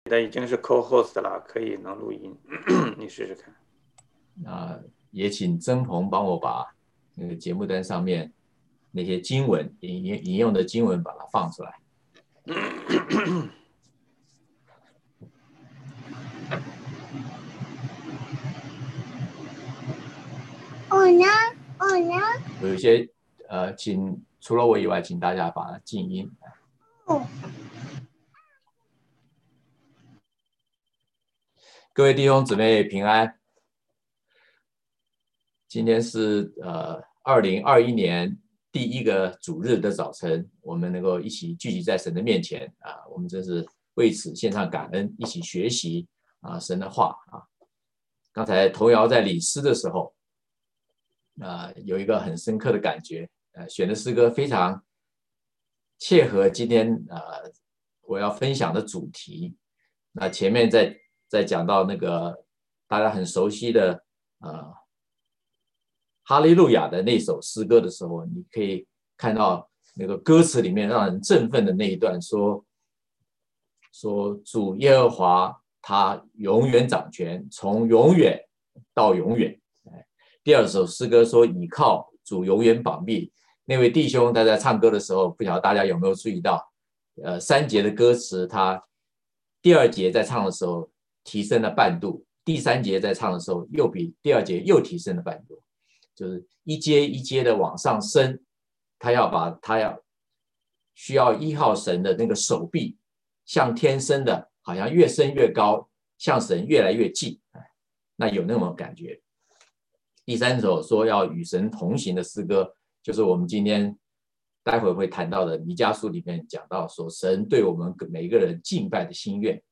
的已经是 co-host 了，可以能录音，你试试看。 也请曾鹏帮我把那个节目单上面那些经文引用的经文把它放出来。有一些请除了我以外，请大家把它静音。各位弟兄姊妹平安。今天是2021年第一个主日的早晨，我们能够一起聚集在神的面前啊，我们真是为此献上感恩，一起学习神的话啊。刚才童谣在领诗的时候有一个很深刻的感觉，选的诗歌非常切合今天我要分享的主题。那前面在讲到那个大家很熟悉的哈利路亚的那首诗歌的时候，你可以看到那个歌词里面让人振奋的那一段说主耶和华他永远掌权，从永远到永远。第二首诗歌说倚靠主永远保密。那位弟兄他在唱歌的时候，不晓得大家有没有注意到3节的歌词，他第2节在唱的时候提升了半度，第3节在唱的时候又比第2节又提升了半度，就是一阶一阶的往上升。他需要依靠神的那个手臂，像天生的，好像越升越高，向神越来越近，那有那种感觉。第3首说要与神同行的诗歌，就是我们今天待会会谈到的弥迦书里面讲到说神对我们每一个人敬拜的心愿。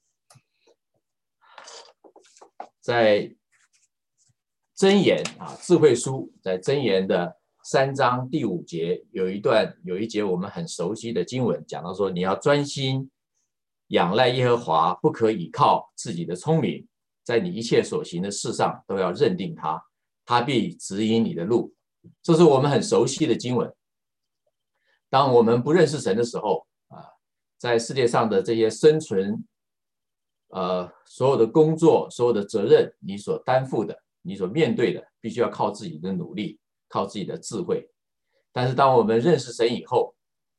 在箴言智慧书，在箴言的3章第5节有一节我们很熟悉的经文，讲到说你要专心仰赖耶和华，不可倚靠自己的聪明，在你一切所行的事上都要认定他，他必指引你的路。这是我们很熟悉的经文。当我们不认识神的时候在世界上的这些生存所有的工作，所有的责任，你所担负的，你所面对的，必须要靠自己的努力，靠自己的智慧。但是当我们认识神以后，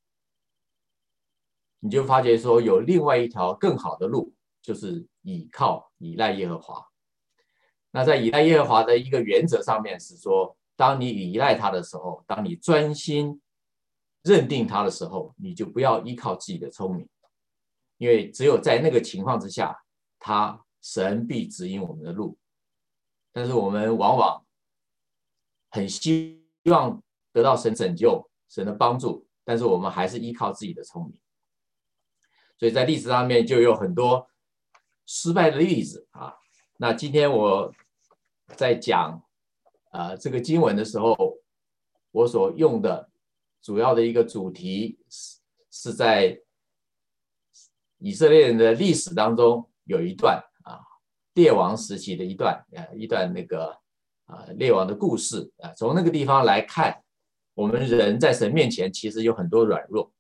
你就发觉说有另外一条更好的路，就是依赖耶和华。那在依赖耶和华的一个原则上面是说，当你依赖他的时候，当你专心认定他的时候，你就不要依靠自己的聪明，因为只有在那个情况之下，神必指引我们的路。但是我们往往很希望得到神拯救，神的帮助，但是我们还是依靠自己的聪明。所以在历史上面就有很多失败的例子那今天我在讲这个经文的时候，我所用的主要的一个主题是在以色列人的历史当中有一段列王时期的一段那个列王的故事从那个地方来看，我们人在神面前其实有很多软弱。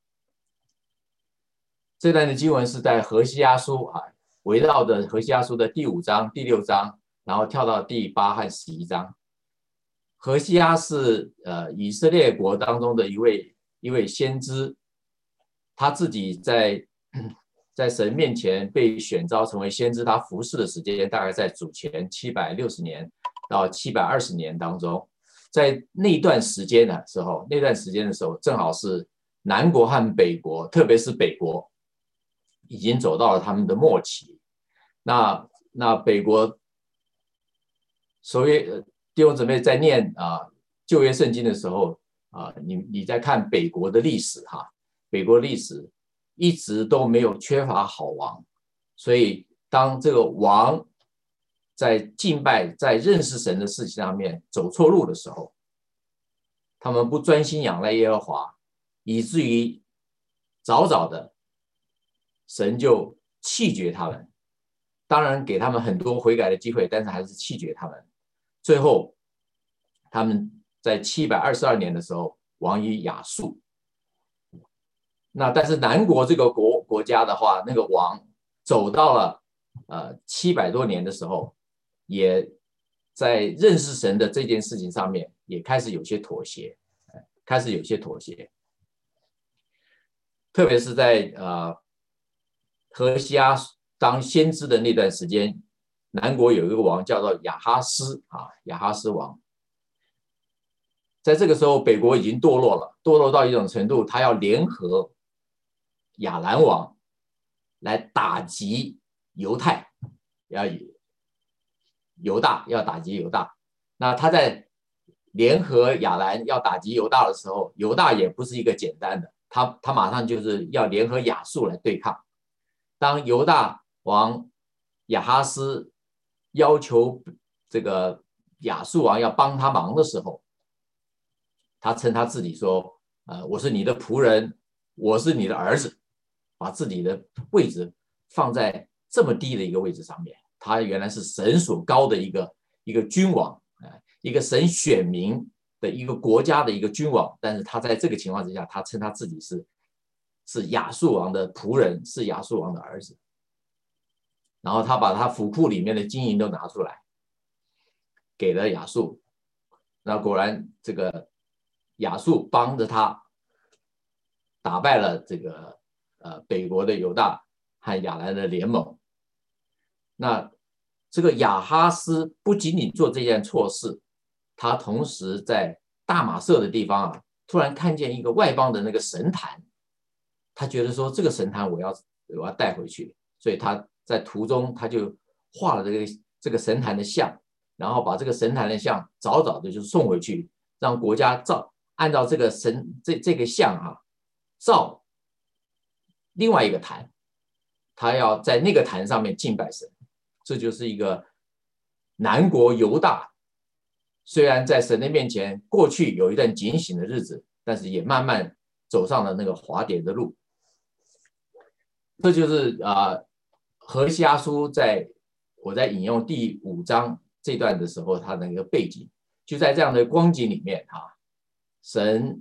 这段的经文是在何西阿书围绕着何西阿书的第5章、第6章，然后跳到第8和11章。何西阿是以色列国当中的一位先知，他自己在神面前被选召成为先知，他服侍的时间大概在主前760年到720年当中。在那段时间的时候，正好是南国和北国，特别是北国已经走到了他们的末期。那北国所以弟兄姊妹在念旧约圣经的时候你在看北国的历史北国历史一直都没有缺乏好王，所以当这个王在敬拜、在认识神的事情上面走错路的时候，他们不专心仰赖耶和华，以至于早早的神就弃绝他们。当然给他们很多悔改的机会，但是还是弃绝他们。最后他们在722年的时候亡于亚述。那但是南国这个国家的话，那个王走到了700多年的时候，也在认识神的这件事情上面也开始有些妥协，特别是在何西阿当先知的那段时间，南国有一个王叫做亚哈斯王。在这个时候，北国已经堕落了，堕落到一种程度，他要联合亚兰王来打击犹太，要打击犹大。那他在联合亚兰要打击犹大的时候，犹大也不是一个简单的，他马上就是要联合亚述来对抗。当犹大王亚哈斯要求这个亚述王要帮他忙的时候，他称他自己说，我是你的仆人，我是你的儿子，把自己的位置放在这么低的一个位置上面。他原来是神所高的一个君王，一个神选民的一个国家的一个君王，但是他在这个情况之下，他称他自己是亚述王的仆人，是亚述王的儿子。然后他把他府库里面的金银都拿出来，给了亚述。那果然这个亚述帮着他打败了这个北国的犹大和亚兰的联盟。那这个亚哈斯不仅仅做这件错事，他同时在大马色的地方突然看见一个外邦的那个神坛，他觉得说这个神坛我要带回去，所以他在途中他就画了这个神坛的像，然后把这个神坛的像早早的就送回去，让国家按照这个这个像造另外一个坛，他要在那个坛上面敬拜神。这就是一个南国犹大，虽然在神的面前过去有一段警醒的日子，但是也慢慢走上了那个滑跌的路。这就是何西阿书我在引用第5章这段的时候，它的一个背景，就在这样的光景里面神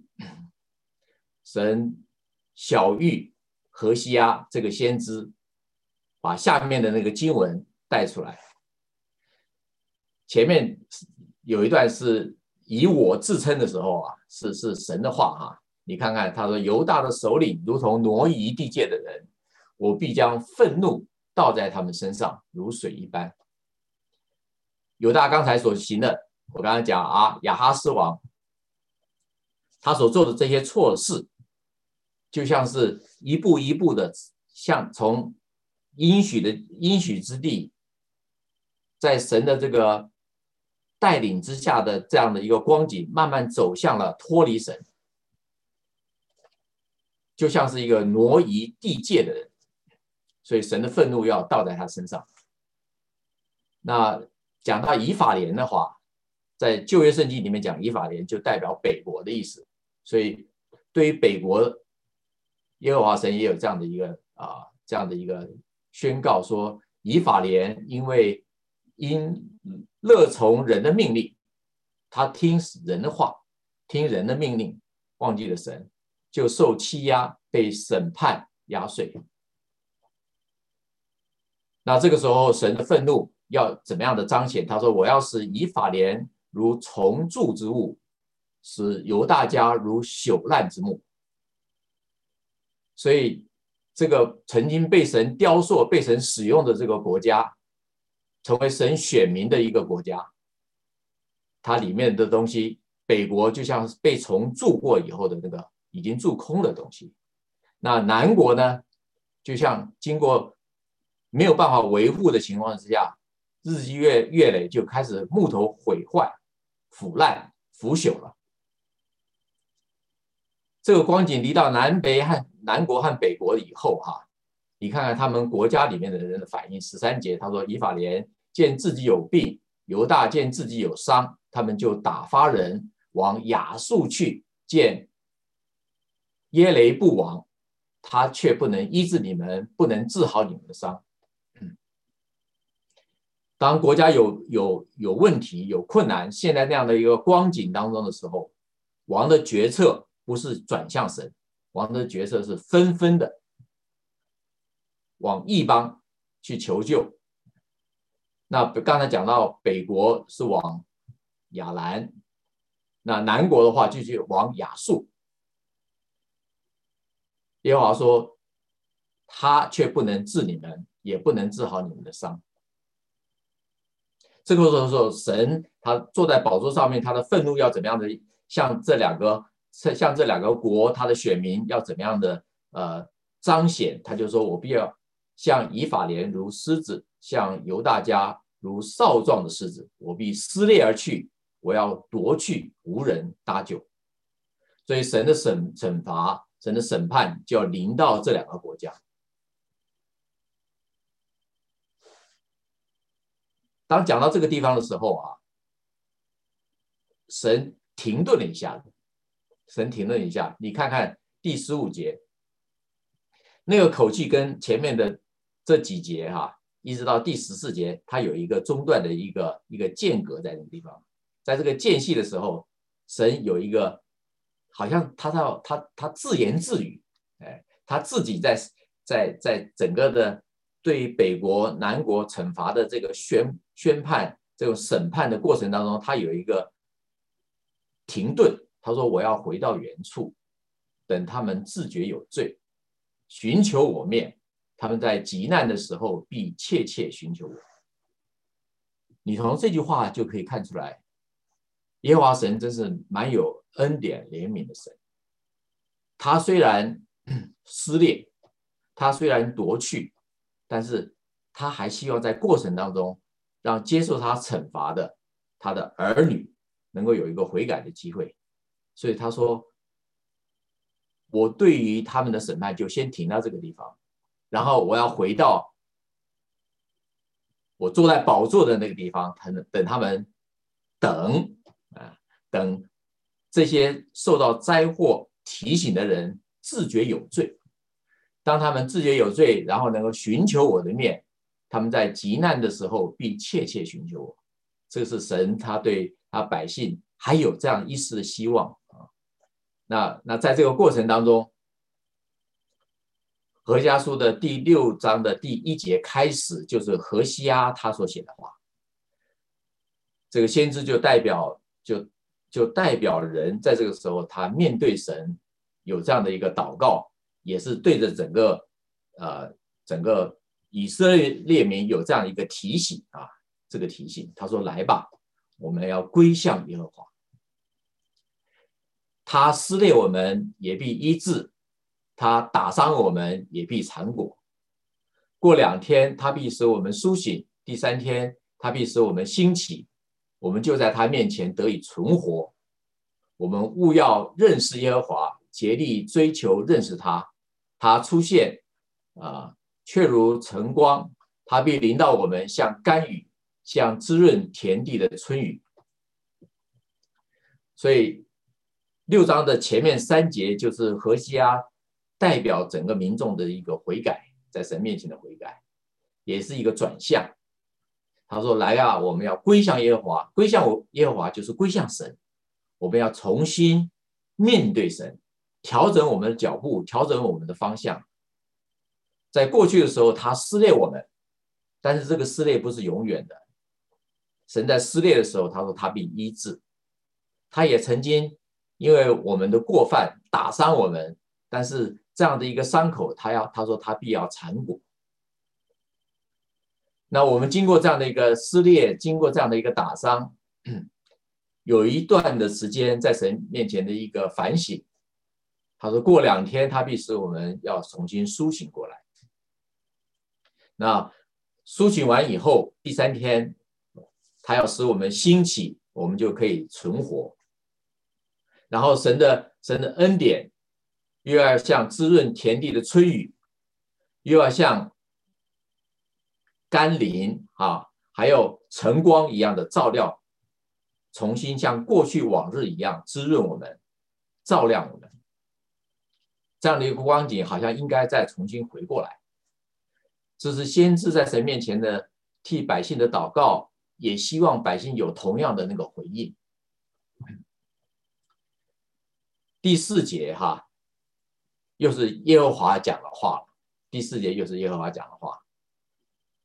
晓谕何西阿这个先知，把下面的那个经文带出来。前面有一段是以我自称的时候是神的话你看看他说，犹大的首领如同挪移地界的人，我必将愤怒倒在他们身上，如水一般。犹大刚才所行的，我刚才讲亚哈斯王他所做的这些错事，就像是一步一步的，像从应许之地，在神的这个带领之下的这样的一个光景，慢慢走向了脱离神，就像是一个挪移地界的人，所以神的愤怒要倒在他身上。那讲到以法莲的话，在旧约圣经里面讲以法莲就代表北国的意思，所以对于北国，耶和华神也有这样的一个宣告说，以法莲因乐从人的命令，他听人的话，听人的命令，忘记了神，就受欺压，被审判压碎。那这个时候神的愤怒要怎么样的彰显？他说，我要使以法莲如虫蛀之物，使犹大家如朽烂之木。所以这个曾经被神雕塑、被神使用的这个国家，成为神选民的一个国家，它里面的东西，北国就像被虫蛀过以后的那个已经蛀空的东西。那南国呢，就像经过没有办法维护的情况之下，日积月累就开始木头毁坏、腐烂、腐朽了。这个光景离到南国和北国以后你看看他们国家里面的人的反应。13节他说，以法莲见自己有病，犹大见自己有伤，他们就打发人往亚述去见耶雷布王，他却不能医治你们，不能治好你们的伤。当国家有问题、有困难，现在那样的一个光景当中的时候，王的决策不是转向神，王的决策是纷纷的往异邦去求救。那刚才讲到北国是往亚兰，那南国的话就去往亚述。耶和华说，他却不能治你们，也不能治好你们的伤。这个时候，神他坐在宝座上面，他的愤怒要怎么样的向这两个国，他的选民要怎么样的彰显？他就说，我必要像以法莲如狮子，像犹大家如少壮的狮子，我必撕裂而去，我要夺去，无人搭救。所以神的惩罚，神的审判就要临到这两个国家。当讲到这个地方的时候啊，神停顿了一下，你看看第15节，那个口气跟前面的这几节一直到第14节，它有一个中断的一个间隔在那个地方。在这个间隙的时候，神有一个好像他自言自语，他自己在整个的对于北国南国惩罚的这个宣判这种审判的过程当中，他有一个停顿。他说，我要回到原处，等他们自觉有罪，寻求我面，他们在急难的时候必切切寻求我。你从这句话就可以看出来，耶和华神真是蛮有恩典怜悯的神。他虽然撕裂，他虽然夺去，但是他还希望在过程当中让接受他惩罚的他的儿女能够有一个悔改的机会。所以他说，我对于他们的审判就先停到这个地方，然后我要回到我坐在宝座的那个地方，等他们等这些受到灾祸提醒的人自觉有罪。当他们自觉有罪，然后能够寻求我的面，他们在急难的时候必切切寻求我。这是神他对他百姓还有这样一丝的希望。那在这个过程当中，何西阿书的第6章的第1节开始，就是何西阿他所写的话。这个先知就代表人，在这个时候他面对神有这样的一个祷告，也是对着整个以色列民有这样一个提醒这个提醒，他说，来吧，我们要归向耶和华。他撕裂我们也必医治，他打伤我们也必缠裹。过2天他必使我们苏醒，第3天他必使我们兴起，我们就在他面前得以存活。我们务要认识耶和华，竭力追求认识他。他出现却如晨光，他必临到我们，像甘雨，像滋润田地的春雨。所以6章的前面3节就是何西阿代表整个民众的一个悔改，在神面前的悔改，也是一个转向。他说，来啊，我们要归向耶和华。归向耶和华就是归向神，我们要重新面对神，调整我们的脚步，调整我们的方向。在过去的时候他撕裂我们，但是这个撕裂不是永远的。神在撕裂的时候，他说他必医治。他也曾经因为我们的过犯打伤我们，但是这样的一个伤口，他说他必要缠裹。那我们经过这样的一个撕裂，经过这样的一个打伤，有一段的时间在神面前的一个反省。他说，过2天他必使我们要重新苏醒过来。那苏醒完以后，第3天他要使我们兴起，我们就可以存活。然后神的恩典又要像滋润田地的春雨，又要像甘霖还有晨光一样的照亮，重新像过去往日一样滋润我们，照亮我们。这样的一个光景好像应该再重新回过来。这是先知在神面前的替百姓的祷告，也希望百姓有同样的那个回应。第4节又是耶和华讲的话。第4节又是耶和华讲的话。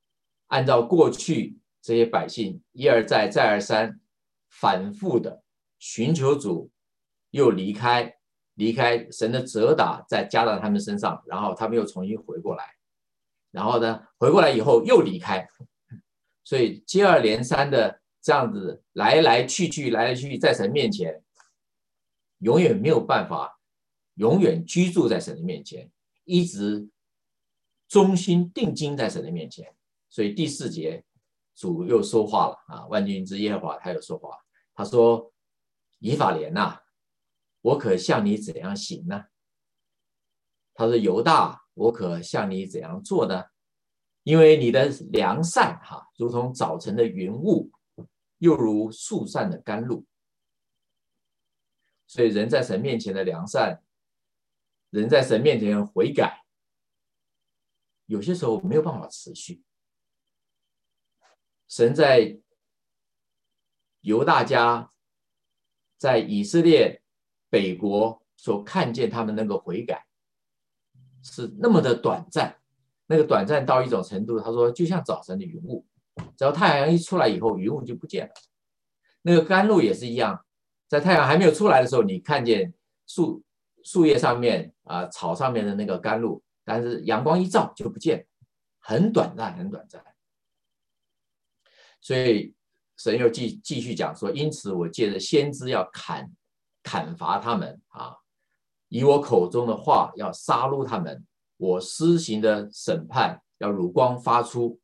按照过去这些百姓一而再再而三反复的寻求主，又离开神的责打再加到他们身上，然后他们又重新回过来，然后呢回过来以后又离开，所以接二连三的这样子来来去去在神面前，永远没有办法永远居住在神的面前，一直忠心定睛在神的面前。所以第4节主又说话了啊，万军之耶和华他又说话，他说：以法莲啊，我可向你怎样行呢？他说：犹大，我可向你怎样做呢？因为你的良善如同早晨的云雾，又如树上的甘露。所以人在神面前的良善，人在神面前悔改，有些时候没有办法持续。神在犹大家，在以色列北国所看见他们那个悔改是那么的短暂，那个短暂到一种程度，他说就像早晨的云雾，只要太阳一出来以后，云雾就不见了。那个甘露也是一样，在太阳还没有出来的时候，你看见树叶上面草上面的那个甘露，但是阳光一照就不见了，很短暂很短暂。所以神又继续讲说，因此我借着先知要砍伐他们以我口中的话要杀戮他们，我施行的审判要乳光发出。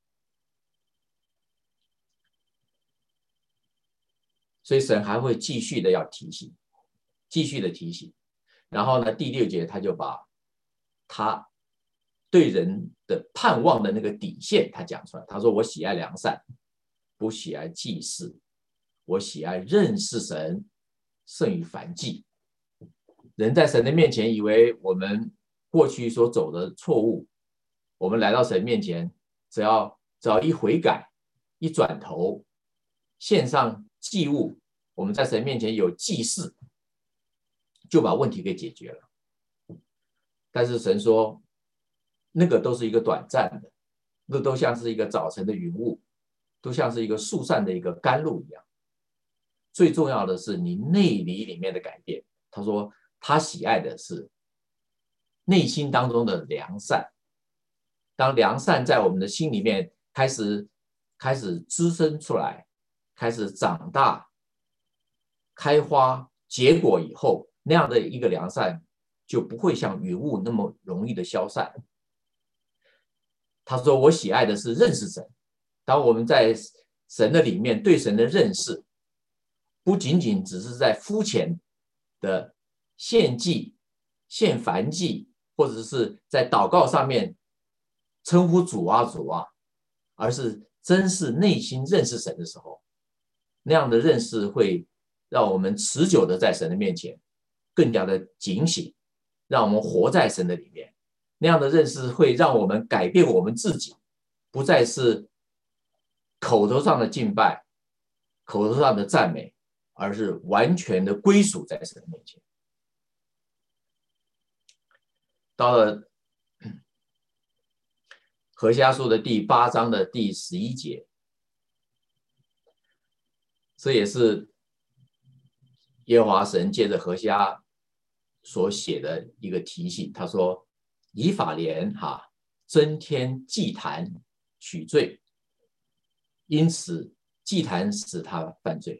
所以神还会继续的要提醒，继续的提醒。然后呢，第6节他就把他对人的盼望的那个底线他讲出来，他说：我喜爱良善，不喜爱祭祀，我喜爱认识神胜于燔祭。人在神的面前以为我们过去所走的错误，我们来到神面前，只要一悔改，一转头，献上祭物，我们在神面前有祭祀，就把问题给解决了。但是神说，那个都是一个短暂的，那都像是一个早晨的云雾，都像是一个树上的一个甘露一样。最重要的是你内里面的改变。他说他喜爱的是内心当中的良善。当良善在我们的心里面开始滋生出来，开始长大、开花、结果以后，那样的一个良善就不会像云雾那么容易的消散。他说我喜爱的是认识神。当我们在神的里面对神的认识，不仅仅只是在肤浅的献祭、献燔祭，或者是在祷告上面称呼主啊主啊，而是真是内心认识神的时候，那样的认识会让我们持久的在神的面前更加的警醒，让我们活在神的里面。那样的认识会让我们改变我们自己，不再是口头上的敬拜、口头上的赞美，而是完全的归属在神的面前。到了何西阿书的第8章的第11节，这也是耶和华神借着何西阿所写的一个提醒。他说：以法莲增添祭坛取罪，因此祭坛使他犯罪。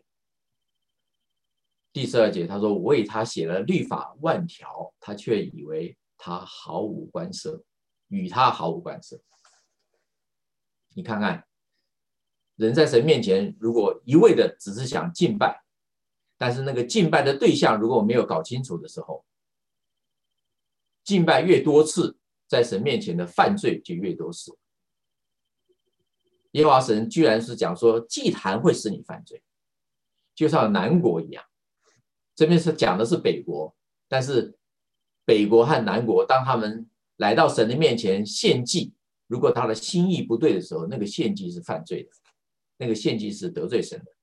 第12节他说：我为他写了律法万条，他却以为他毫无关涉，与他毫无关涉。你看看，人在神面前如果一味的只是想敬拜，但是那个敬拜的对象如果没有搞清楚的时候，敬拜越多次，在神面前的犯罪就越多次。耶和华神居然是讲说祭坛会使你犯罪，就像南国一样。这边是讲的是北国，但是北国和南国当他们来到神的面前献祭，如果他的心意不对的时候，那个献祭是犯罪的，那个献祭是得罪神的。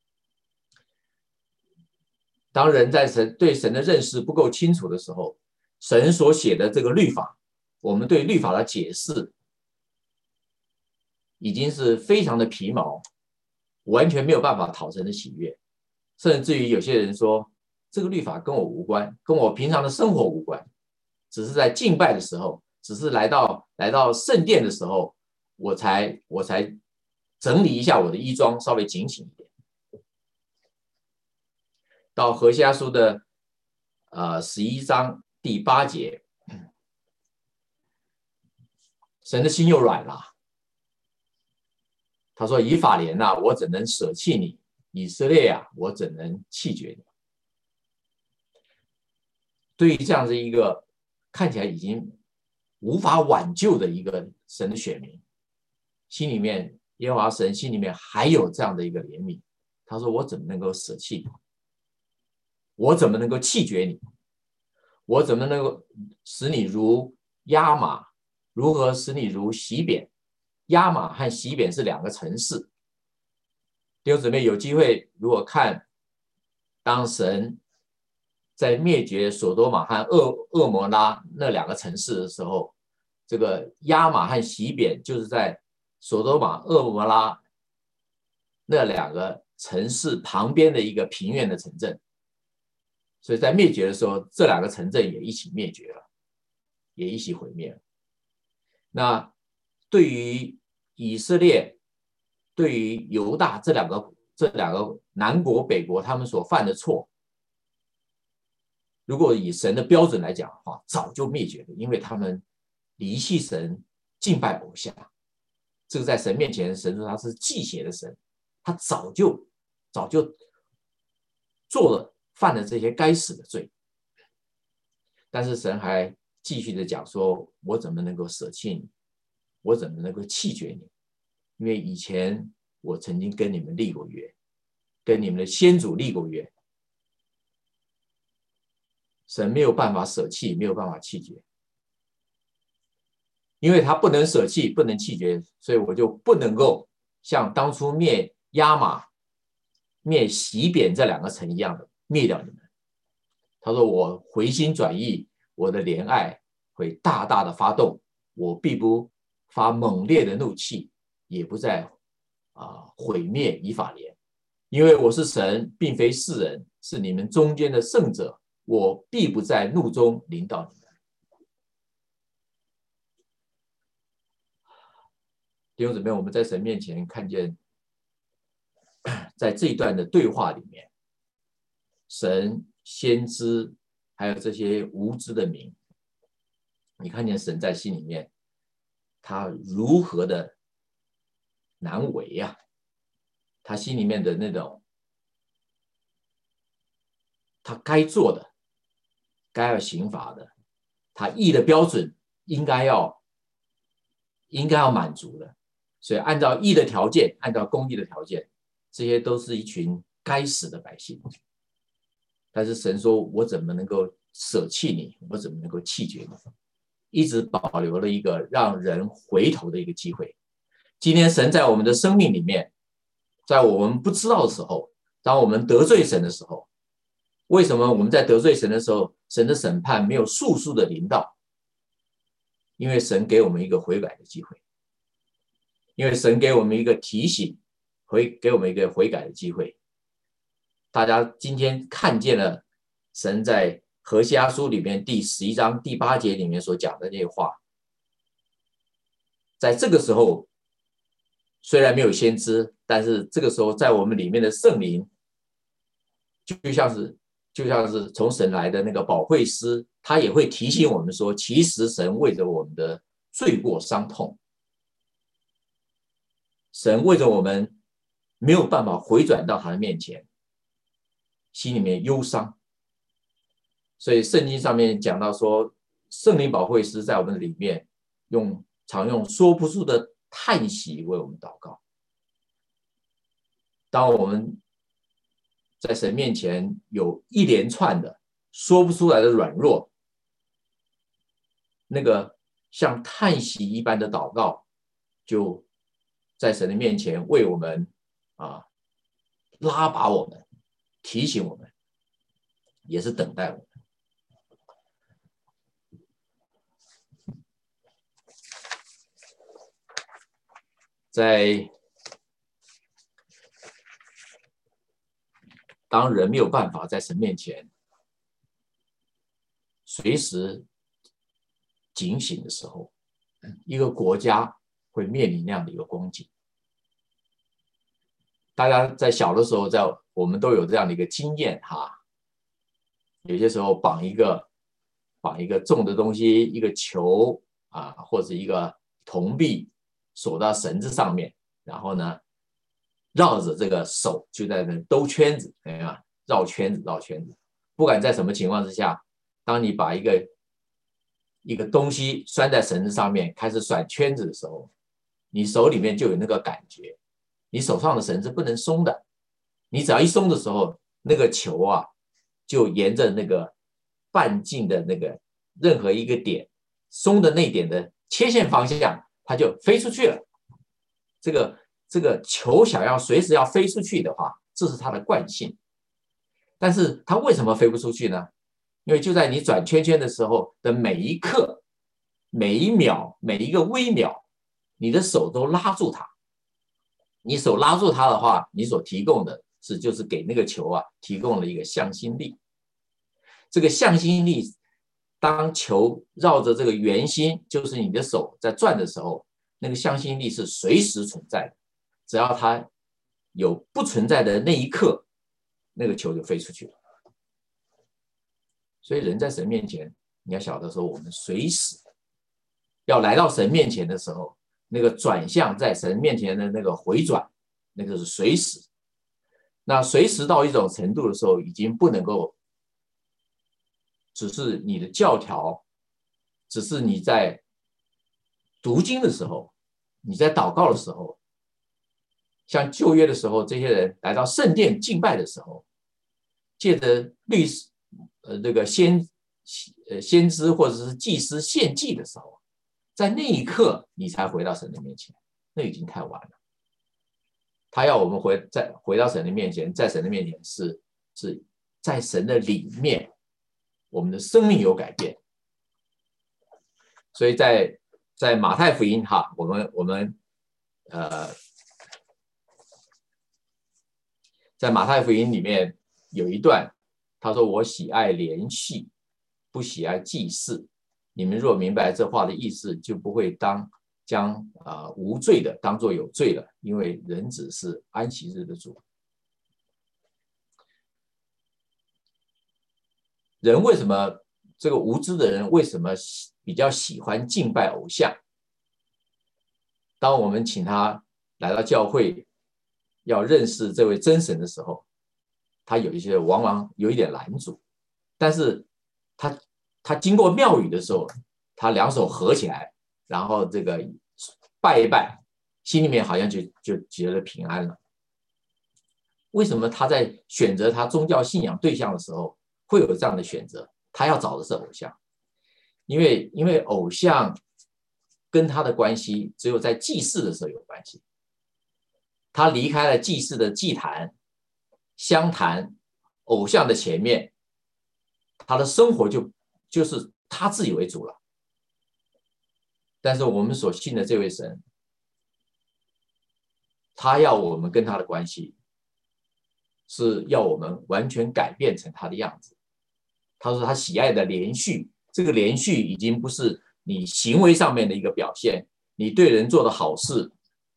当人在对神的认识不够清楚的时候，神所写的这个律法，我们对律法的解释已经是非常的皮毛，完全没有办法讨神的喜悦，甚至于有些人说，这个律法跟我无关，跟我平常的生活无关，只是在敬拜的时候，只是来到圣殿的时候，我才整理一下我的衣装，稍微警醒一点。到何西阿书的11章第8节，神的心又软了。他说：“以法莲啊，我怎能舍弃你？以色列啊，我怎能弃绝你？”对于这样的一个看起来已经无法挽救的一个神的选民，心里面耶和华神心里面还有这样的一个怜悯。他说：“我怎么能够舍弃你？我怎么能够弃绝你？我怎么能够使你如亚玛？如何使你如洗扁？”亚玛和洗扁是2个城市。弟兄姊妹有机会如果看当神在灭绝所多玛和恶摩拉那2个城市的时候，这个亚玛和洗扁就是在所多玛、恶摩拉那2个城市旁边的一个平原的城镇，所以在灭绝的时候，这2个城镇也一起灭绝了，也一起毁灭了。那对于以色列、对于犹大这两个南国北国他们所犯的错，如果以神的标准来讲的话，早就灭绝了，因为他们离弃神，敬拜偶像。这个在神面前，神说他是忌邪的神，他早就犯了这些该死的罪。但是神还继续的讲说，我怎么能够舍弃你？我怎么能够弃绝你？因为以前我曾经跟你们立过约，跟你们的先祖立过约。神没有办法舍弃，没有办法弃绝，因为他不能舍弃，不能弃绝，所以我就不能够像当初灭亚玛、灭洗扁这2个城一样的灭掉你们。他说我回心转意，我的怜爱会大大的发动，我必不发猛烈的怒气，也不再毁灭以法莲，因为我是神，并非世人，是你们中间的圣者，我必不在怒中临到你们。弟兄姊妹，我们在神面前看见，在这一段的对话里面，神、先知还有这些无知的民，你看见神在心里面，他如何的难为啊！他心里面的那种，他该做的、该要刑罚的，他义的标准应该要满足的。所以按照义的条件，按照公义的条件，这些都是一群该死的百姓。但是神说，我怎么能够舍弃你？我怎么能够弃绝你？一直保留了一个让人回头的一个机会。今天神在我们的生命里面，在我们不知道的时候，当我们得罪神的时候，为什么我们在得罪神的时候，神的审判没有速速的临到？因为神给我们一个悔改的机会，因为神给我们一个提醒，给我们一个悔改的机会。大家今天看见了神在何西阿书里面第11章第8节里面所讲的这些话，在这个时候虽然没有先知，但是这个时候在我们里面的圣灵就像是从神来的那个保惠师，他也会提醒我们说，其实神为着我们的罪过伤痛，神为着我们没有办法回转到他的面前，心里面忧伤。所以圣经上面讲到说，圣灵保惠师在我们里面常用说不出的叹息为我们祷告。当我们在神面前有一连串的说不出来的软弱，那个像叹息一般的祷告，就在神的面前为我们拉拔我们，提醒我们，也是等待我们。 当人没有办法在神面前随时警醒的时候，一个国家会面临那样的一个光景。大家在小的时候，我们都有这样的一个经验哈。有些时候绑一个重的东西，一个球啊，或者一个铜币锁到绳子上面，然后呢，绕着这个手就在那兜圈子，绕圈子。不管在什么情况之下，当你把一个东西拴在绳子上面，开始甩圈子的时候，你手里面就有那个感觉，你手上的绳子不能松的，你只要一松的时候，那个球啊，就沿着那个半径的那个任何一个点松的那点的切线方向，它就飞出去了。这个球想要随时要飞出去的话，这是它的惯性。但是它为什么飞不出去呢？因为就在你转圈圈的时候的每一刻、每一秒、每一个微秒，你的手都拉住它。你手拉住它的话，你所提供的就是给那个球啊提供了一个向心力。这个向心力，当球绕着这个圆心，就是你的手在转的时候，那个向心力是随时存在的。只要它有不存在的那一刻，那个球就飞出去了。所以人在神面前，你要晓得说，我们随时要来到神面前的时候，那个转向在神面前的那个回转，那个是随时。那随时到一种程度的时候，已经不能够只是你的教条，只是你在读经的时候，你在祷告的时候，像旧约的时候，这些人来到圣殿敬拜的时候，借着这个先知或者是祭司献祭的时候，在那一刻你才回到神的面前，那已经太晚了。他要我们回到神的面前，在神的面前是在神的里面，我们的生命有改变。所以在马太福音哈，我们在马太福音里面有一段，他说：“我喜爱连续，不喜爱祭祀。你们若明白这话的意思，就不会将无罪的当作有罪了，因为人子是安息日的主。”人为什么这个无知的人为什么比较喜欢敬拜偶像？当我们请他来到教会，要认识这位真神的时候，他有一些往往有一点拦阻，但是他经过庙宇的时候，他两手合起来，然后这个拜一拜，心里面好像就觉得平安了。为什么他在选择他宗教信仰对象的时候会有这样的选择？他要找的是偶像，因为偶像跟他的关系只有在祭祀的时候有关系。他离开了祭祀的祭坛、香坛、偶像的前面，他的生活就是他自己为主了。但是我们所信的这位神，他要我们跟他的关系是要我们完全改变成他的样子。他说他喜爱的连续，这个连续已经不是你行为上面的一个表现，你对人做的好事，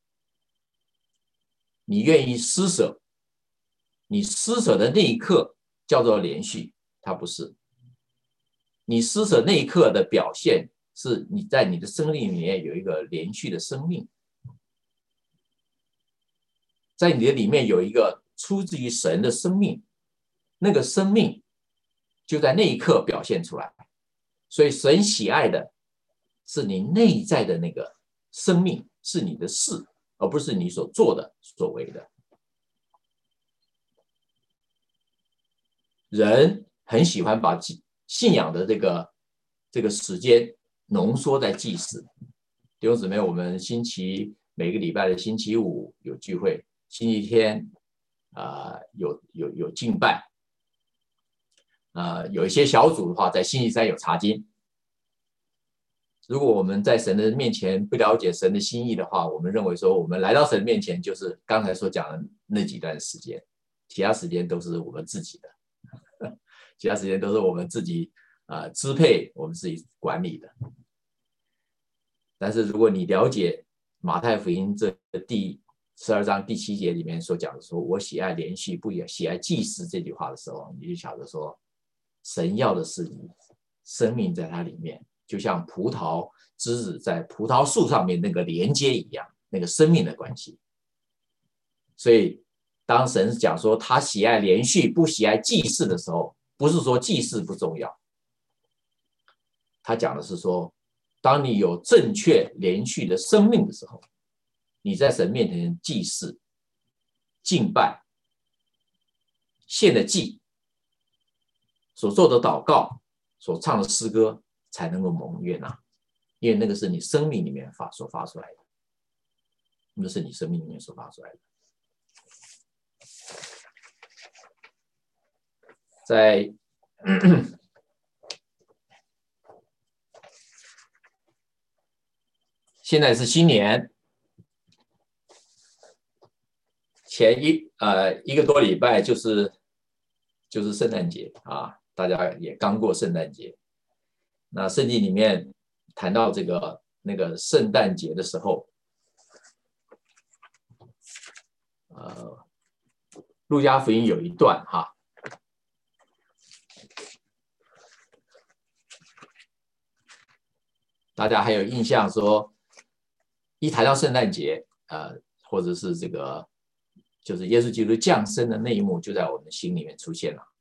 你愿意施舍，你施舍的那一刻叫做连续，它不是。你施舍那一刻的表现是你在你的生命里面有一个连续的生命，在你的里面有一个出自于神的生命，那个生命就在那一刻表现出来。所以神喜爱的是你内在的那个生命，是你的事，而不是你所做的所为的。人很喜欢把信仰的这个时间浓缩在祭祀。弟兄姊妹，我们每个礼拜的星期五有聚会，星期天有敬拜，有一些小组的话，在星期三有查经。 如果我们在神的面前不了解神的心意的话，我们认为说我们来到神面前就是刚才所讲的那几段时间，其他时间都是我们自己的，其他时间都是我们自己支配，我们自己管理的。但是如果你了解马太福音这第12章第7节里面所讲的说，我喜爱连续，不喜爱祭祀这句话的时候，你就晓得说，神要的是你生命在它里面。就像葡萄枝子在葡萄树上面那个连接一样，那个生命的关系。所以当神讲说他喜爱连续不喜爱祭祀的时候，不是说祭祀不重要，他讲的是说，当你有正确连续的生命的时候，你在神面前祭祀、敬拜、献的祭、所做的祷告、所唱的诗歌，才能够蒙悦纳，因为那个是你生命里面所发出来的，那是你生命里面所发出来的。在现在是新年，前一个多礼拜就是圣诞节啊，大家也刚过圣诞节。那圣经里面谈到那个圣诞节的时候，路加福音有一段哈，大家还有印象说，一谈到圣诞节，或者是就是耶稣基督降生的那一幕，就在我们心里面出现了。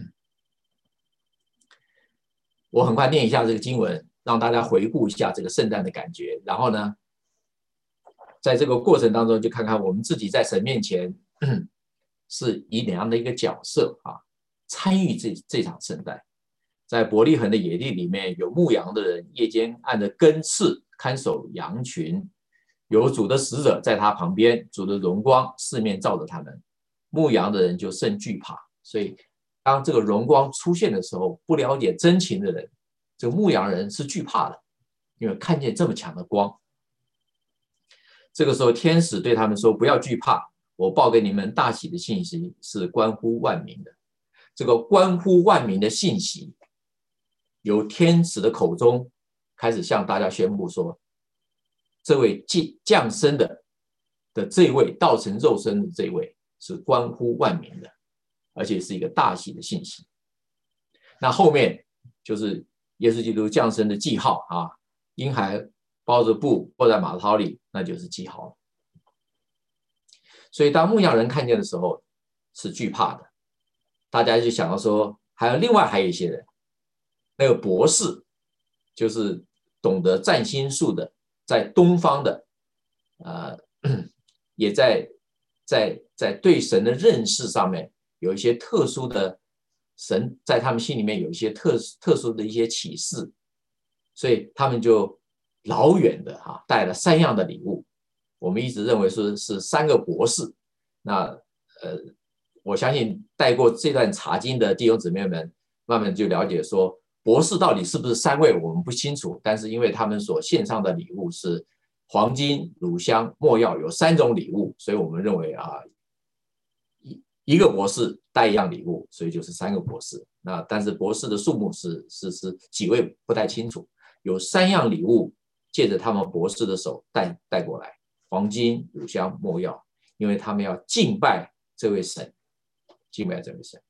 我很快念一下这个经文，让大家回顾一下这个圣诞的感觉。然后呢，在这个过程当中，就看看我们自己在神面前是以怎样的一个角色啊，参与这场圣诞。在伯利恒的野地里面，有牧羊的人夜间按着更次看守羊群，有主的使者在他旁边，主的荣光四面照着他们，牧羊的人就甚惧怕。所以当这个荣光出现的时候，不了解真情的人，这个牧羊人是惧怕的，因为看见这么强的光。这个时候天使对他们说，不要惧怕，我报给你们大喜的信息是关乎万民的。这个关乎万民的信息由天使的口中开始向大家宣布说，这位降生的这位道成肉身的这位是关乎万民的，而且是一个大喜的信息。那后面就是耶稣基督降生的记号啊，婴孩包着布卧在马槽里，那就是记号。所以当牧羊人看见的时候是惧怕的，大家就想到说，另外还有一些人，那个博士就是懂得占星术的，在东方的，也在对神的认识上面有一些特殊的，神在他们心里面有一些特殊的一些启示，所以他们就老远的带了3样的礼物。我们一直认为说是3个博士。那我相信带过这段查经的弟兄姊妹们，慢慢就了解说，博士到底是不是3位，我们不清楚。但是因为他们所献上的礼物是黄金、乳香、没药，有3种礼物，所以我们认为一个博士带1样礼物，所以就是3个博士。那但是博士的数目是几位不太清楚。有3样礼物借着他们博士的手带过来，黄金、乳香、没药，因为他们要敬拜这位神，敬拜这位神。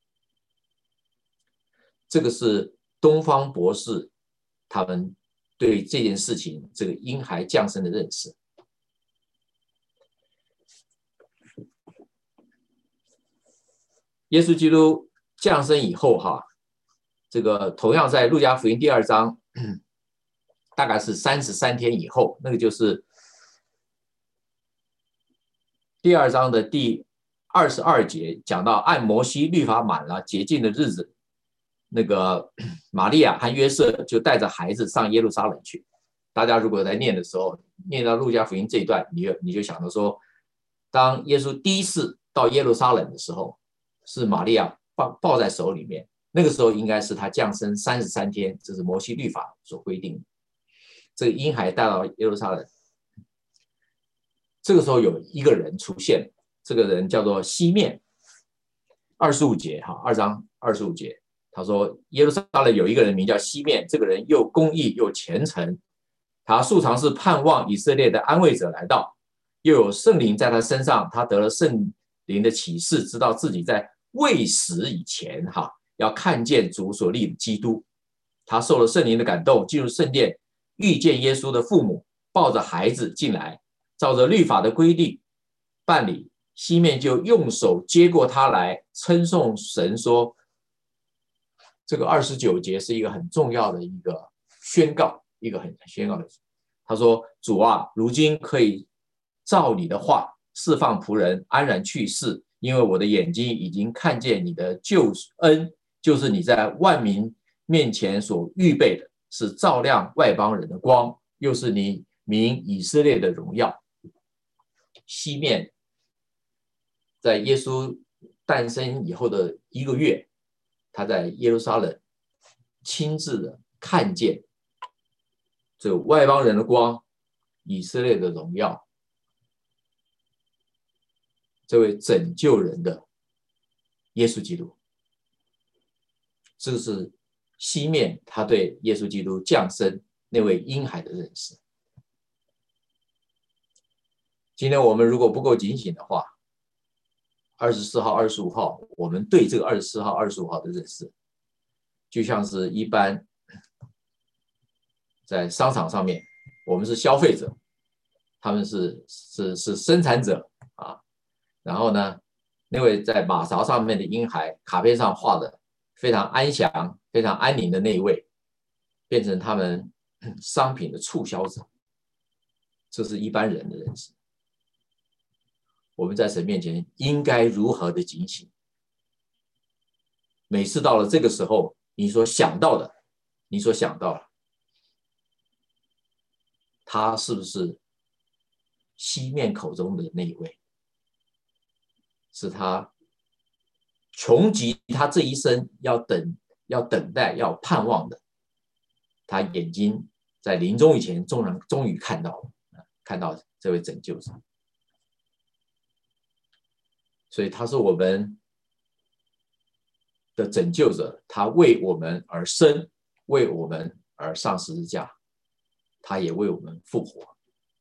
这个是东方博士他们对这件事情，这个婴孩降生的认识。耶稣基督降生以后这个同样在路加福音第2章，大概是33天以后，那个就是第2章的第22节，讲到按摩西律法满了洁净的日子，那个玛利亚和约瑟就带着孩子上耶路撒冷去。大家如果在念的时候，念到路加福音这一段，你就想到说，当耶稣第一次到耶路撒冷的时候，是玛利亚抱在手里面，那个时候应该是他降生33天，这是摩西律法所规定的。 这个婴孩带到耶路撒冷。这个时候有一个人出现，这个人叫做西面，25节哈，2章25节，他说耶路撒冷有一个人名叫西面，这个人又公义又虔诚，他素常是盼望以色列的安慰者来到，又有圣灵在他身上，他得了圣灵的启示，知道自己在未死以前要看见主所立的基督。他受了圣灵的感动，进入圣殿，遇见耶稣的父母抱着孩子进来，照着律法的规定办理。西面就用手接过他来，称颂神说，这个29节是一个很重要的一个宣告，一个很宣告的。他说，主啊，如今可以照你的话释放仆人安然去世，因为我的眼睛已经看见你的救恩，就是你在万民面前所预备的，是照亮外邦人的光，又是你民以色列的荣耀。西面在耶稣诞生以后的1个月，他在耶路撒冷亲自的看见这个外邦人的光，以色列的荣耀，这位拯救人的耶稣基督。这是西面他对耶稣基督降生那位婴孩的认识。今天我们如果不够警醒的话，24号、25号，我们对这个24号、25号的认识，就像是一般在商场上面，我们是消费者，他们是生产者啊。然后呢，那位在马槽上面的婴孩，卡片上画的非常安详、非常安宁的那一位，变成他们商品的促销者。这是一般人的认识。我们在神面前应该如何的警醒？每次到了这个时候，你所想到的，他是不是西面口中的那一位？是他穷极他这一生要等待、要盼望的，他眼睛在临终以前终于看到这位拯救者。所以他是我们的拯救者，他为我们而生，为我们而上十字架，他也为我们复活。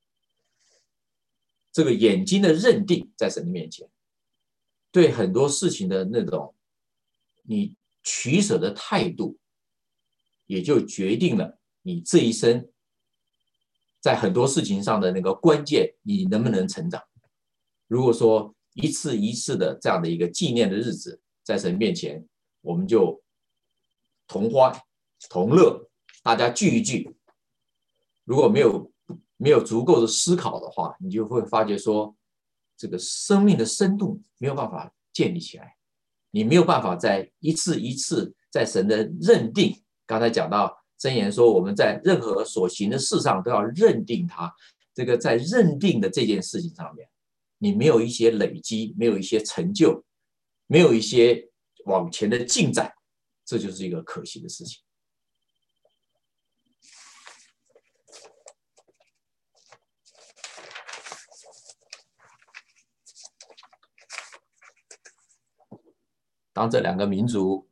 这个眼睛的认定在神的面前，对很多事情的那种你取舍的态度，也就决定了你这一生在很多事情上的那个关键，你能不能成长。如果说一次一次的这样的一个纪念的日子，在神面前我们就同欢同乐，大家聚一聚，如果没有足够的思考的话，你就会发觉说，这个生命的深度没有办法建立起来，你没有办法在一次一次在神的认定，刚才讲到箴言说，我们在任何所行的事上都要认定它，这个在认定的这件事情上面，你没有一些累积，没有一些成就，没有一些往前的进展，这就是一个可惜的事情。当这两个民族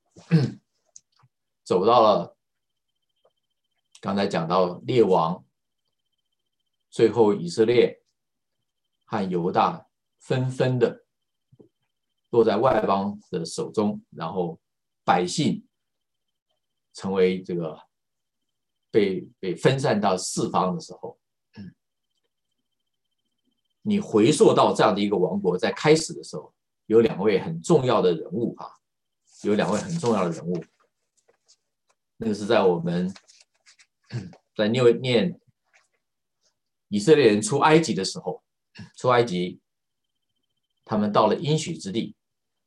走到了刚才讲到列王，最后以色列和犹大纷纷的落在外邦的手中，然后百姓成为这个被分散到四方的时候，你回溯到这样的一个王国在开始的时候，有两位很重要的人物那个是在我们在念以色列人出埃及的时候，出埃及他们到了应许之地，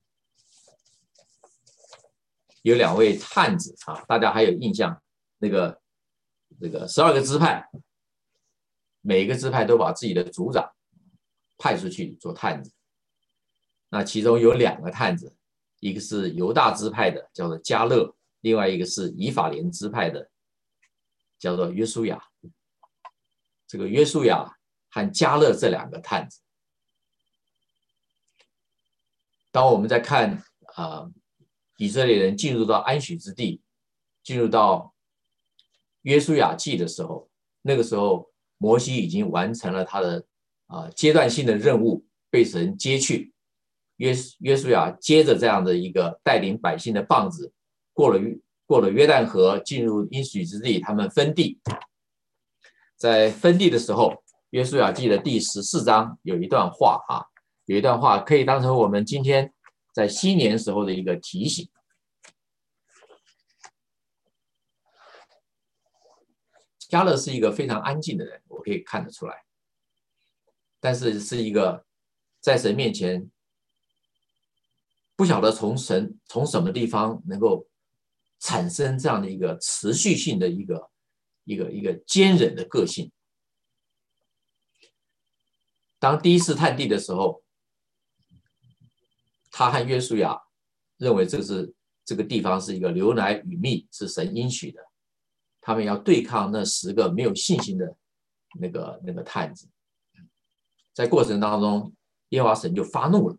有两位探子啊，大家还有印象，那个12个支派，每一个支派都把自己的族长派出去做探子。那其中有2个探子，一个是犹大支派的，叫做迦勒，另外一个是以法莲支派的，叫做约书亚。 这个约书亚和迦勒这2个探子。当我们在看以色列人进入到安许之地，进入到约书亚记的时候，那个时候摩西已经完成了他的阶段性的任务，被神接去。约书亚接着这样的一个带领百姓的棒子，过了约旦河，进入应许之地，他们分地。在分地的时候，约书亚记的第14章有一段话有一段话可以当成我们今天在新年时候的一个提醒。迦勒是一个非常安静的人，我可以看得出来，但是是一个在神面前不晓得从什么地方能够产生这样的一个持续性的一个坚忍的个性。当第一次探地的时候，他和约书亚认为这个地方是一个流奶与蜜，是神应许的，他们要对抗那10个没有信心的那个探子。在过程当中，耶和华神就发怒，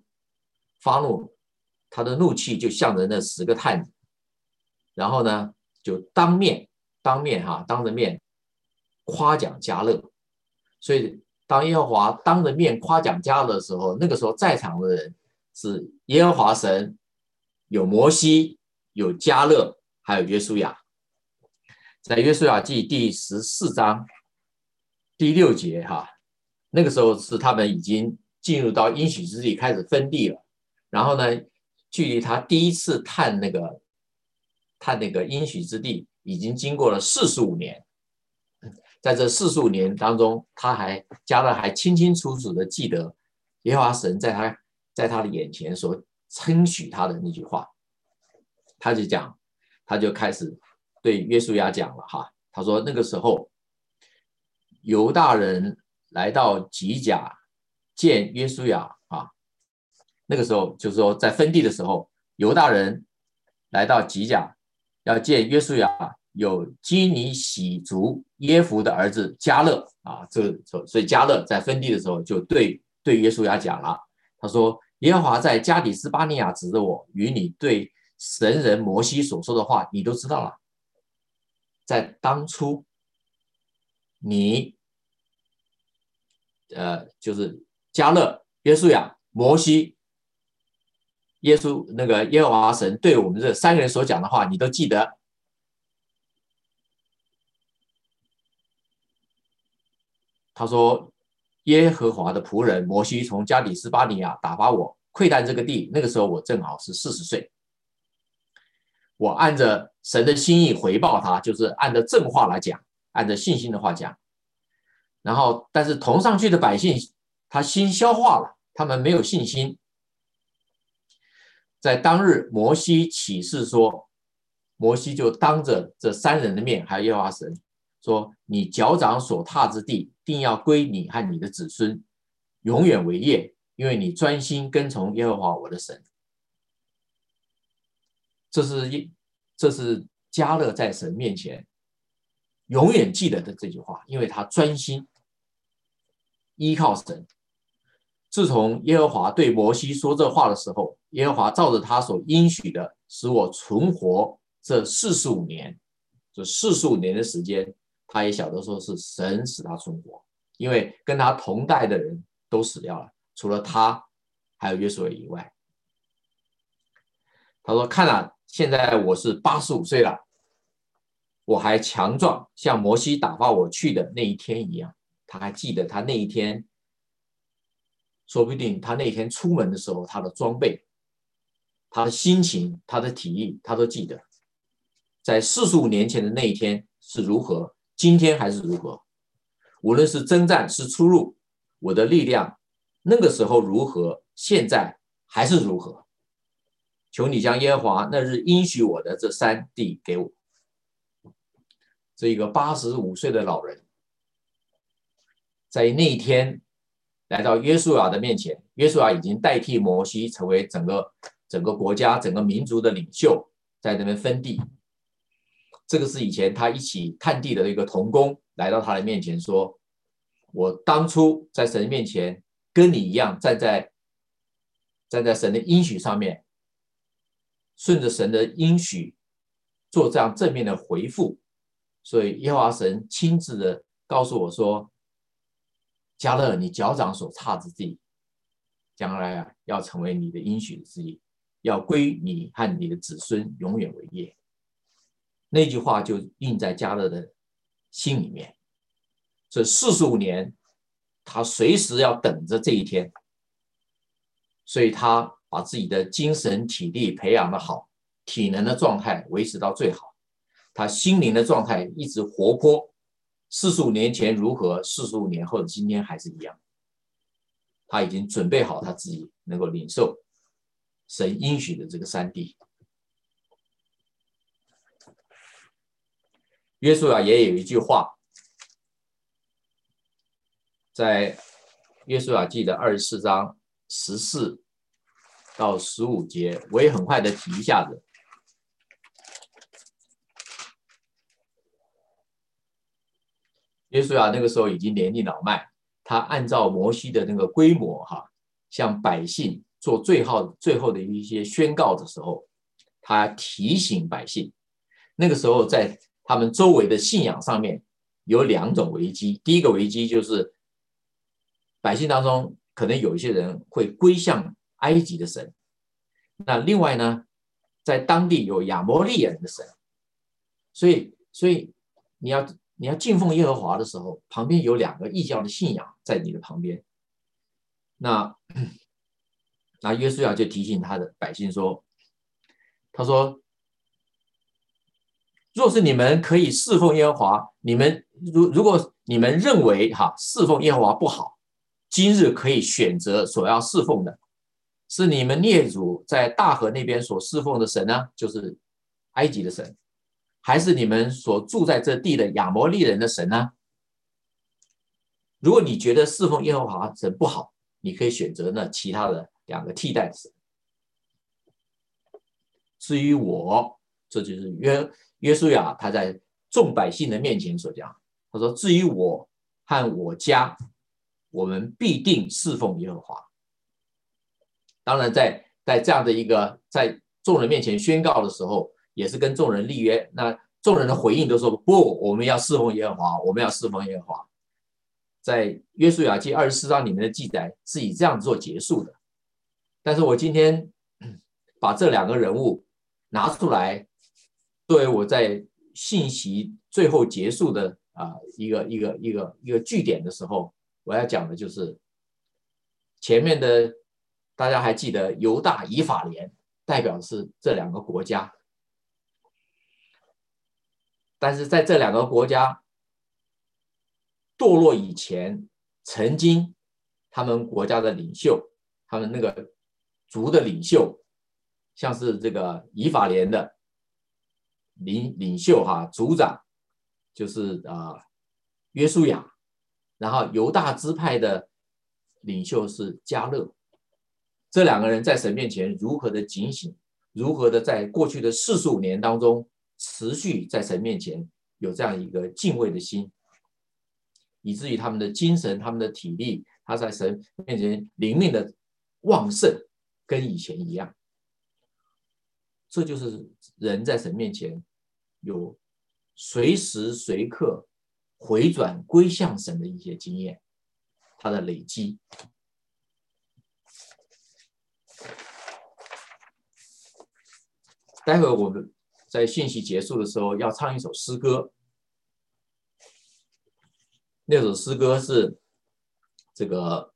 他的怒气就向着那10个探子，然后呢，就当着面夸奖迦勒。所以当耶和华当着面夸奖迦勒的时候，那个时候在场的人是耶和华神，有摩西，有迦勒，还有约书亚。在约书亚记第14章第6节那个时候是他们已经进入到应许之地，开始分地了。然后呢，距离他第一次探那个应许之地已经经过了45年。在这45年当中，迦勒还清清楚楚的记得耶和华神在他的眼前所称许他的那句话。他就开始对约书亚讲了他说那个时候犹大人来到吉甲见约书亚那个时候就是说在分地的时候，犹大人来到吉甲要见约书亚，有基尼喜族耶孚的儿子迦勒所以迦勒在分地的时候就对约书亚讲了，他说耶和华在加底斯巴尼亚指着我与你对神人摩西所说的话你都知道了。在当初你就是迦勒、约书亚、摩西、耶和华神对我们这3个人所讲的话你都记得。他说耶和华的仆人摩西从加底斯巴尼亚打发我窥探这个地，那个时候我正好是40岁，我按着神的心意回报他，就是按着正话来讲，按着信心的话讲。然后但是同上去的百姓他心消化了，他们没有信心。在当日摩西起誓说，摩西就当着这3人的面还有耶和华神说，你脚掌所踏之地定要归你和你的子孙永远为业，因为你专心跟从耶和华我的神。这是迦勒在神面前永远记得的这句话，因为他专心依靠神。自从耶和华对摩西说这话的时候，耶和华照着他所应许的使我存活这45年，这45年的时间，他也晓得说是神使他存活，因为跟他同代的人都死掉了，除了他还有约书亚以外。他说看啊，现在我是85岁了，我还强壮，像摩西打发我去的那一天一样。他还记得他那一天，说不定他那一天出门的时候，他的装备、他的心情、他的体力，他都记得。在45年前的那一天是如何，今天还是如何。无论是征战是出入，我的力量那个时候如何，现在还是如何。求你将耶和华那日应许我的这3地给我。这一个85岁的老人，在那一天来到约书亚的面前，约书亚已经代替摩西成为整个国家、整个民族的领袖，在那边分地。这个是以前他一起探地的一个同工来到他的面前说， 我当初在神面前跟你一样站在神的应许上面，顺着神的应许做这样正面的回复，所以耶和华神亲自的告诉我说，迦勒，你脚掌所踏之地，将来要成为你的应许之地，要归你和你的子孙永远为业。那句话就印在迦勒的心里面。这45年，他随时要等着这一天，所以他把自己的精神体力培养得好，体能的状态维持到最好，他心灵的状态一直活泼。45年前如何，45年后的今天还是一样。他已经准备好他自己能够领受神应许的这个山地。约书亚也有一句话，在约书亚记的24章14到15节，我也很快的提一下子。约书亚那个时候已经年纪老迈，他按照摩西的那个规模向百姓做最后的一些宣告的时候，他提醒百姓，那个时候在他们周围的信仰上面有2种危机。第一个危机就是百姓当中可能有一些人会归向埃及的神，那另外呢，在当地有亚摩利人的神，所以你要敬奉耶和华的时候，旁边有2个异教的信仰在你的旁边。那约书亚就提醒他的百姓说，他说，若是你们可以侍奉耶和华，你们如果你们认为侍奉耶和华不好，今日可以选择所要侍奉的，是你们列祖在大河那边所侍奉的神呢，就是埃及的神，还是你们所住在这地的亚摩利人的神呢？如果你觉得侍奉耶和华神不好，你可以选择呢其他的2个替代的神。至于我，这就是约书亚他在众百姓的面前所讲，他说，至于我和我家，我们必定侍奉耶和华。当然在这样的一个在众人面前宣告的时候，也是跟众人立约，那众人的回应都说，不，我们要侍奉耶和华，我们要侍奉耶和华。在约书亚记24章里面的记载是以这样做结束的。但是我今天把这2个人物拿出来，作为我在信息最后结束的一个据点的时候，我要讲的就是前面的，大家还记得犹大以法莲代表的是这2个国家，但是在这2个国家堕落以前，曾经他们国家的领袖，他们那个族的领袖，像是这个以法莲的领袖族长就是约书亚，然后犹大支派的领袖是迦勒。这2个人在神面前如何的警醒，如何的在过去的45年当中持续在神面前有这样一个敬畏的心，以至于他们的精神、他们的体力，他在神面前灵命的旺盛跟以前一样。这就是人在神面前有随时随刻回转归向神的一些经验，他的累积。待会我们在信息结束的时候要唱一首诗歌，那首诗歌是这个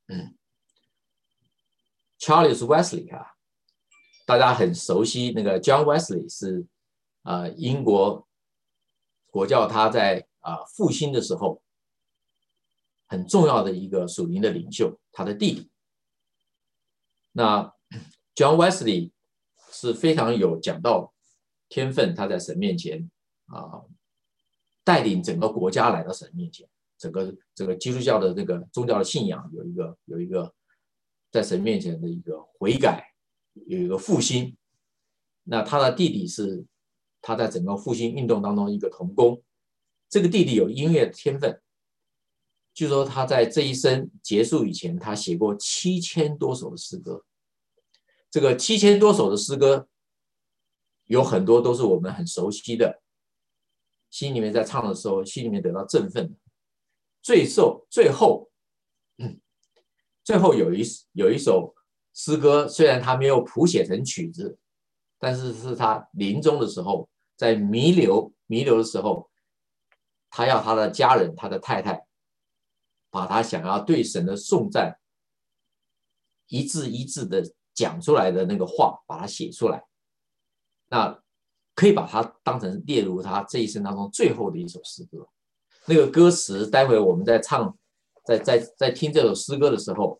Charles Wesley 大家很熟悉那个 John Wesley 是英国国教他在复兴的时候很重要的一个属灵的领袖，他的弟弟。那 John Wesley 是非常有讲道天分，他在神面前带领整个国家来到神面前，整个基督教的这个宗教的信仰有一个在神面前的一个悔改，有一个复兴。那他的弟弟是他在整个复兴运动当中一个同工，这个弟弟有音乐的天分， 据说他在这一生结束以前，他写过7000多首的诗歌。这个7000多首的诗歌，有很多都是我们很熟悉的，心里面在唱的时候，心里面得到振奋的。最后有一首诗歌，虽然他没有谱写成曲子，但是是他临终的时候，在弥留的时候，他要他的家人，他的太太，把他想要对神的颂赞一字一字的讲出来的那个话，把它写出来。那可以把它当成列入他这一生当中最后的一首诗歌。那个歌词，待会我们在唱，在听这首诗歌的时候，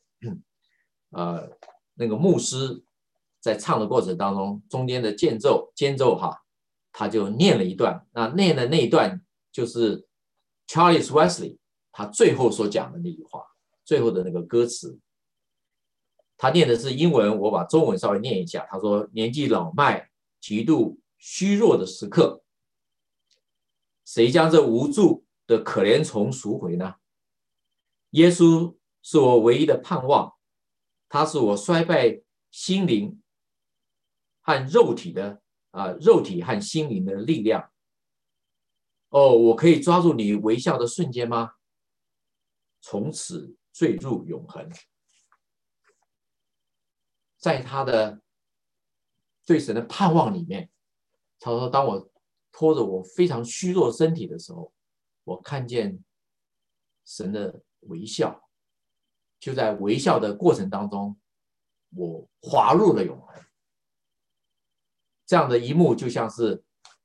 那个牧师在唱的过程当中，中间的间奏哈，他就念了一段。那念的那一段就是 Charles Wesley 他最后所讲的那句话，最后的那个歌词。他念的是英文，我把中文稍微念一下。他说：年纪老迈、极度虚弱的时刻，谁将这无助的可怜虫赎回呢？耶稣是我唯一的盼望，他是我衰败心灵和肉体和心灵的力量。哦，我可以抓住你微笑的瞬间吗？从此坠入永恒。在他的对神的盼望里面，他说：当我拖着我非常虚弱身体的时候，我看见神的微笑，就在微笑的过程当中，我滑入了永恒。这样的一幕就像是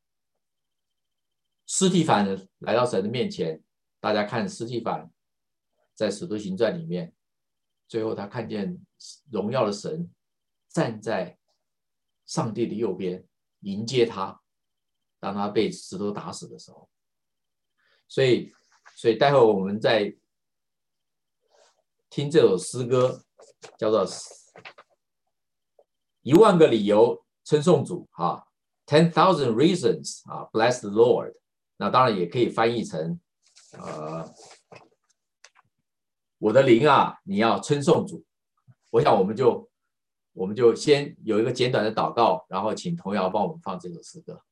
司提反来到神的面前，大家看司提反在使徒行传里面，最后他看见荣耀的神站在上帝的右边迎接他，当他被石头打死的时候。所以待会我们在听这首诗歌，叫做10000个理由称颂主啊 ，10,000 reasons 啊 ，bless the Lord。那当然也可以翻译成我的灵啊，你要称颂主。我想我们就先有一个简短的祷告，然后请童谣帮我们放这首诗歌。